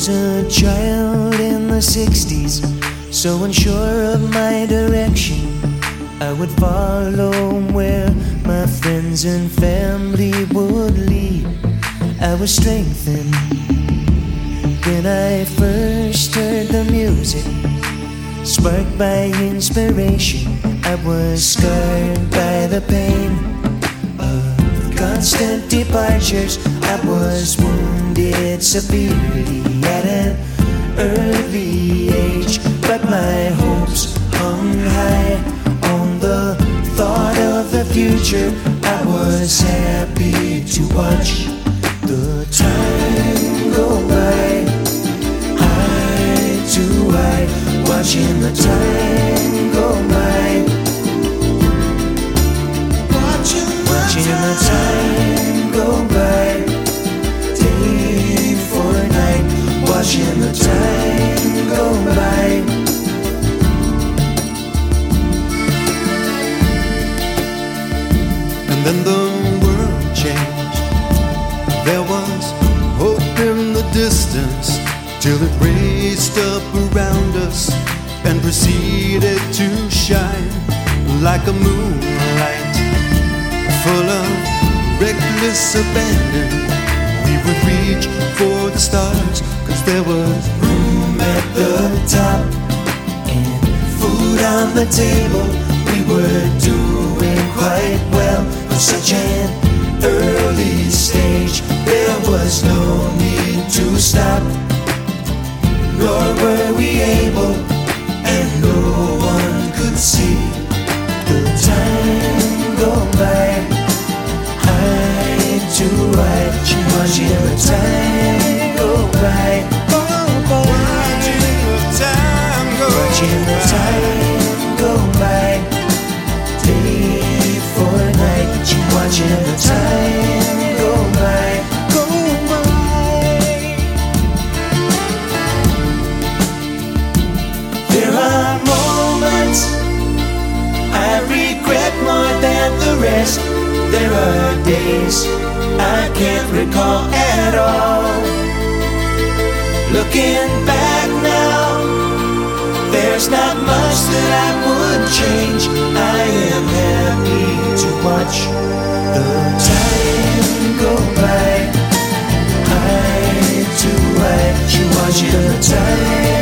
was a child in the 60s, so unsure of my direction. I would follow where my friends and family would lead. I was strengthened when I first heard the music, sparked by inspiration. I was scarred by the pain of constant departures. I was wounded severely at an early age, but my hopes hung high on the thought of the future. I was happy to watch the time go by, eye to eye, watching the time go by, watching the time go by, day for night, watching the time go by. And then the world changed. There was hope in the distance, till it raced up around us and proceeded to shine like a moonlight, full of reckless abandon. We would reach for the stars, 'cause there was Room at the top and food on the table. We were doing quite well from such an early stage. There was no need to stop, nor were we able, and no one could see the time go by, eye to eye, watching the time go by, watching the time go watching the time go by, day for night, watching the time go by, go by. There are moments I regret more than the rest. There are days I can't recall at all. Looking back now, there's not much that I would change. I am happy to watch the time go by, eye to eye, watching the time